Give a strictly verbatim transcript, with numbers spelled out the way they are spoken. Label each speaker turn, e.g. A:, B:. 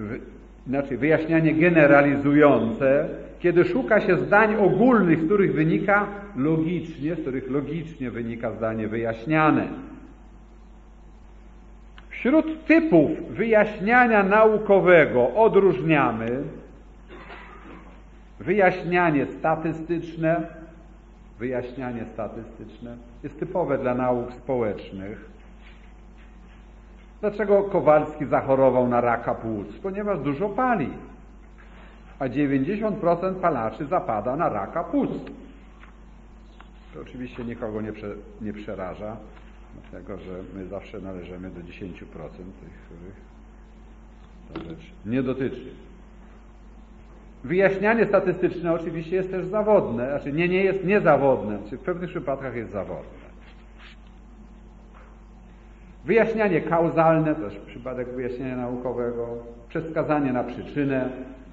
A: Znaczy wyjaśnianie generalizujące, kiedy szuka się zdań ogólnych, z których wynika logicznie, z których logicznie wynika zdanie wyjaśniane. Wśród typów wyjaśniania naukowego odróżniamy wyjaśnianie statystyczne. Wyjaśnianie statystyczne jest typowe dla nauk społecznych. Dlaczego Kowalski zachorował na raka płuc? Ponieważ dużo pali, a dziewięćdziesiąt procent palaczy zapada na raka płuc. To oczywiście nikogo nie, prze, nie przeraża, dlatego że my zawsze należymy do dziesięć procent tych, których ta rzecz nie dotyczy. Wyjaśnianie statystyczne oczywiście jest też zawodne, znaczy nie, nie jest niezawodne, znaczy w pewnych przypadkach jest zawodne. Wyjaśnianie kauzalne, też przypadek wyjaśnienia naukowego, przedskazanie na przyczynę,